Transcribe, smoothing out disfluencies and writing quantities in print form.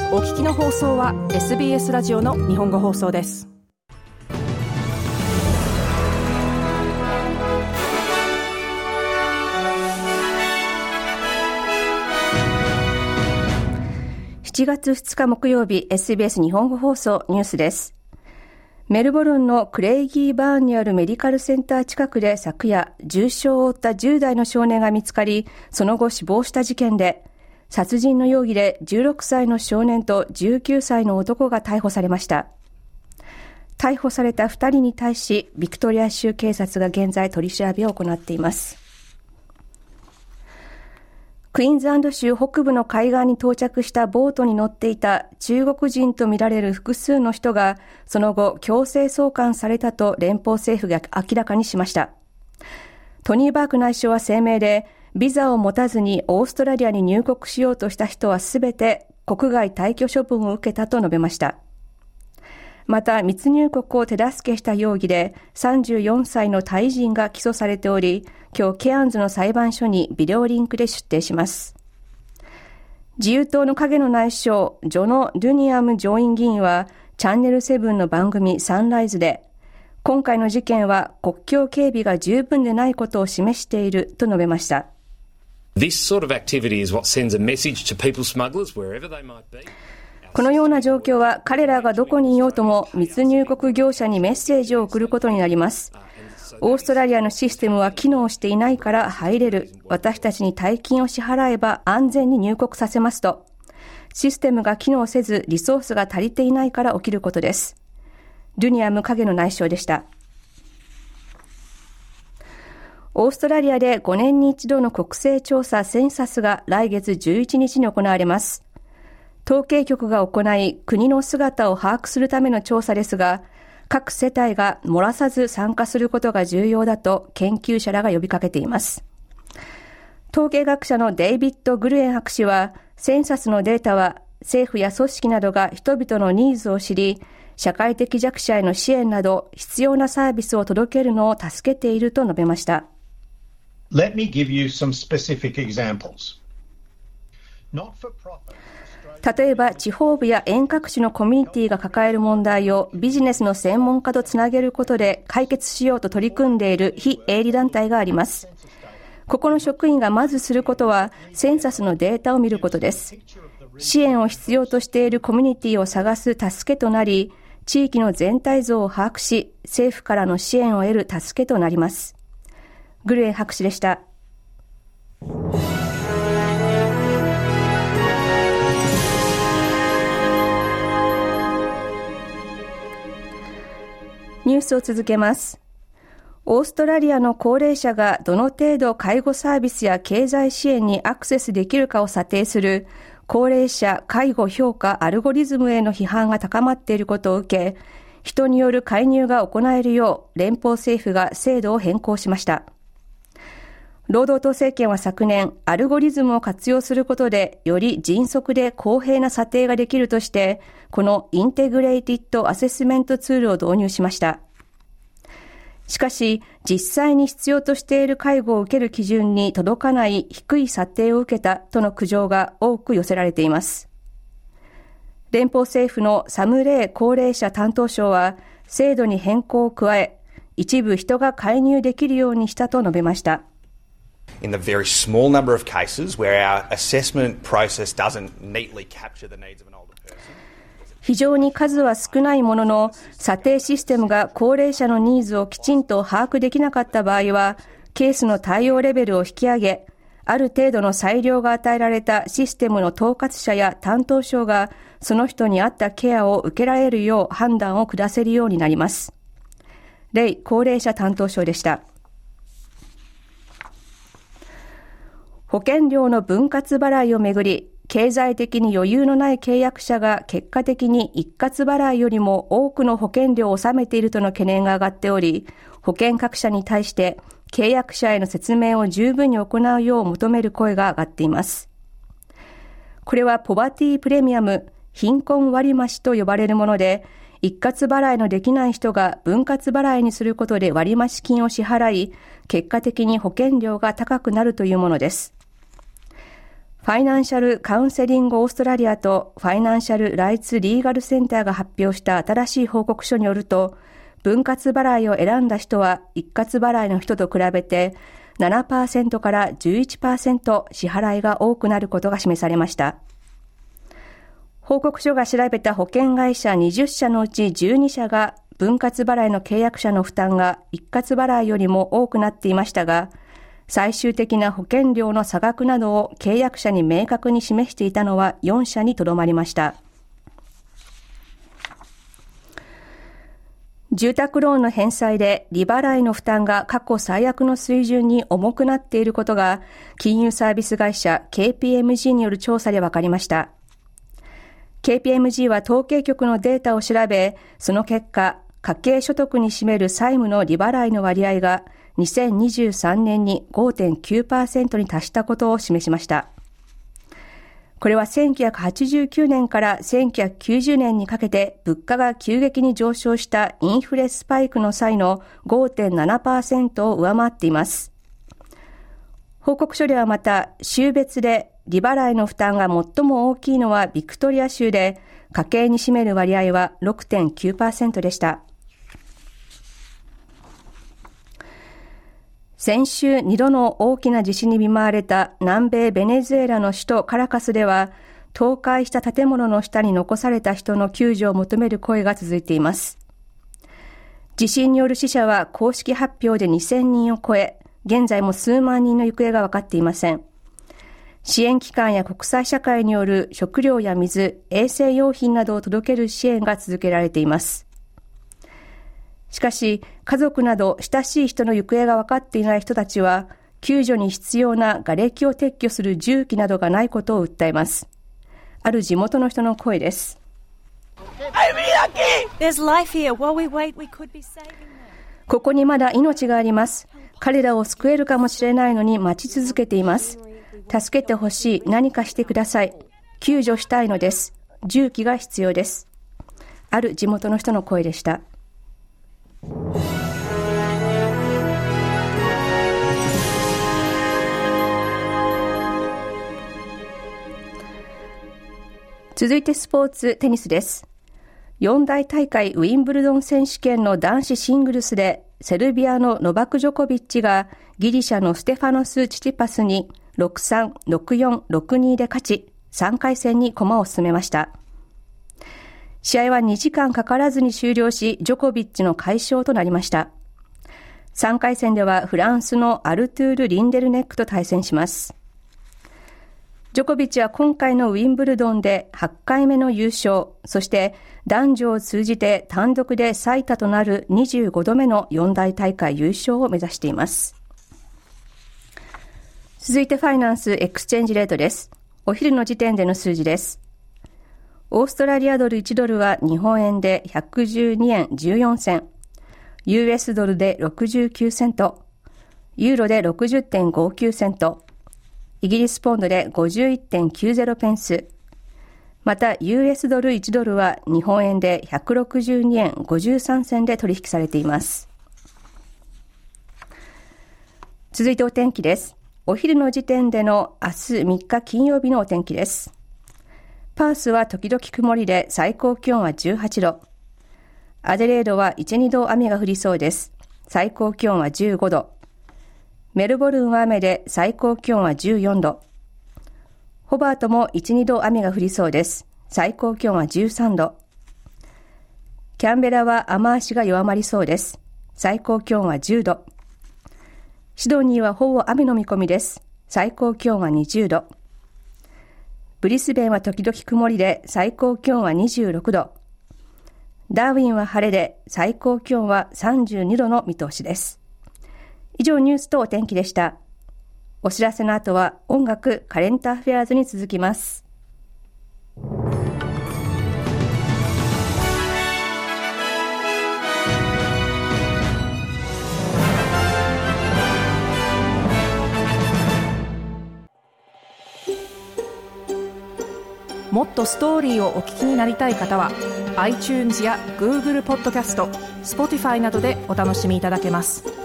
お聞きの放送は SBS ラジオの日本語放送です。7月2日木曜日、 SBS 日本語放送ニュースです。メルボルンのクレイギーバーンにあるメディカルセンター近くで昨夜、重傷を負った10代の少年が見つかり、その後死亡した事件で、殺人の容疑で16歳の少年と19歳の男が逮捕されました。逮捕された2人に対し、ビクトリア州警察が現在取り調べを行っています。クイーンズランド州北部の海岸に到着したボートに乗っていた中国人とみられる複数の人が、その後強制送還されたと連邦政府が明らかにしました。トニー・バーク内相は声明で、ビザを持たずにオーストラリアに入国しようとした人はすべて国外退去処分を受けたと述べました。また密入国を手助けした容疑で34歳のタイ人が起訴されており、今日ケアンズの裁判所にビデオリンクで出廷します。自由党の影の内相ジョノ・ドゥニアム上院議員はチャンネル7の番組サンライズで、今回の事件は国境警備が十分でないことを示していると述べました。このような状況は彼らがどこにいようとも密入国業者にメッセージを送ることになります。オーストラリアのシステムは機能していないから入れる。私たちに大金を支払えば安全に入国させますと。システムが機能せずリソースが足りていないから起きることです。ドゥニアム影の内相でした。オーストラリアで5年に一度の国勢調査センサスが来月11日に行われます。統計局が行い、国の姿を把握するための調査ですが、各世帯が漏らさず参加することが重要だと研究者らが呼びかけています。統計学者のデイビッド・グルエン博士は、センサスのデータは政府や組織などが人々のニーズを知り、社会的弱者への支援など必要なサービスを届けるのを助けていると述べました。 Let me give you some specific examples. 例えば地方部や遠隔地のコミュニティが抱える問題をビジネスの専門家とつなげることで解決しようと取り組んでいる非営利団体があります。ここの職員がまずすることはセンサスのデータを見ることです。支援を必要としているコミュニティを探す助けとなり、地域の全体像を把握し、政府からの支援を得る助けとなります。グルエン博士でした。ニュースを続けます。オーストラリアの高齢者がどの程度介護サービスや経済支援にアクセスできるかを査定する高齢者介護評価アルゴリズムへの批判が高まっていることを受け、人による介入が行えるよう連邦政府が制度を変更しました。労働党政権は昨年、アルゴリズムを活用することでより迅速で公平な査定ができるとして、このインテグレイティッドアセスメントツールを導入しました。しかし、実際に必要としている介護を受ける基準に届かない低い査定を受けたとの苦情が多く寄せられています。連邦政府のサム・レイ高齢者担当相は、制度に変更を加え、一部人が介入できるようにしたと述べました。 In the very small number of cases where our assessment process doesn't neatly capture the needs of an older person. 非常に数は少ないものの、査定システムが高齢者のニーズをきちんと把握できなかった場合は、ケースの対応レベルを引き上げ、ある程度の裁量が与えられたシステムの統括者や担当者が、その人に合ったケアを受けられるよう判断を下せるようになります。レイ高齢者担当相でした。保険料の分割払いをめぐり、経済的に余裕のない契約者が結果的に一括払いよりも多くの保険料を納めているとの懸念が上がっており、保険各社に対して契約者への説明を十分に行うよう求める声が上がっています。これはポバティプレミアム、貧困割増と呼ばれるもので、一括払いのできない人が分割払いにすることで割増金を支払い、結果的に保険料が高くなるというものです。フファイナンシャルカウンセリングオーストラリアとファイナンシャルライツリーガルセンターが発表した新しい報告書によると、分割払いを選んだ人は一括払いの人と比べて 7% から 11% 支払いが多くなることが示されました。報告書が調べた保険会社20社のうち12社が分割払いの契約者の負担が一括払いよりも多くなっていましたが、最終的な保険料の差額などを契約者に明確に示していたのは4社にとどまりました。住宅ローンの返済で利払いの負担が過去最悪の水準に重くなっていることが金融サービス会社 KPMG による調査で分かりました。KPMG は統計局のデータを調べ、その結果、家計所得に占める債務の利払いの割合が2023年に 5.9% に達したことを示しました。これは1989年から1990年にかけて物価が急激に上昇したインフレスパイクの際の 5.7% を上回っています。報告書ではまた、州別で利払いの負担が最も大きいのはビクトリア州で、家計に占める割合は 6.9% でした。先週2度の大きな地震に見舞われた南米ベネズエラの首都カラカスでは、倒壊した建物の下に残された人の救助を求める声が続いています。地震による死者は公式発表で2000人を超え、現在も数万人の行方が分かっていません。支援機関や国際社会による食料や水、衛生用品などを届ける支援が続けられています。しかし、家族など親しい人の行方が分かっていない人たちは、救助に必要な瓦礫を撤去する重機などがないことを訴えます。ある地元の人の声です。ここにまだ命があります。彼らを救えるかもしれないのに待ち続けています。助けてほしい。何かしてください。救助したいのです。重機が必要です。ある地元の人の声でした。続いてスポーツテニスです。四大大会ウィンブルドン選手権の男子シングルスでセルビアのノバク・ジョコビッチがギリシャのステファノス・チチパスに 6-3、6-4、6-2 で勝ち、3回戦に駒を進めました。試合は2時間かからずに終了し、ジョコビッチの快勝となりました。3回戦ではフランスのアルトゥール・リンデルネックと対戦します。ジョコビッチは今回のウィンブルドンで8回目の優勝、そして男女を通じて単独で最多となる25度目の四大大会優勝を目指しています。続いてファイナンスエクスチェンジレートです。お昼の時点での数字です。オーストラリアドル1ドルは日本円で112円14銭、US ドルで69セント、ユーロで 60.59 セント、イギリスポンドで 51.90 ペンス、また US ドル1ドルは日本円で162円53銭で取引されています。続いてお天気です。お昼の時点での明日3日金曜日のお天気です。パースは時々曇りで最高気温は18度。アデレードは 1,2 度雨が降りそうです。最高気温は15度。メルボルンは雨で最高気温は14度。ホバートも 1,2 度雨が降りそうです。最高気温は13度。キャンベラは雨足が弱まりそうです。最高気温は10度。シドニーはほぼ雨の見込みです。最高気温は20度。ブリスベンは時々曇りで最高気温は26度。ダーウィンは晴れで最高気温は32度の見通しです。以上ニュースとお天気でした。お知らせの後は音楽カレントアフェアーズに続きます。 もっとストーリーをお聞きになりたい方は iTunes や Google ポッドキャスト、Spotify などでお楽しみいただけます。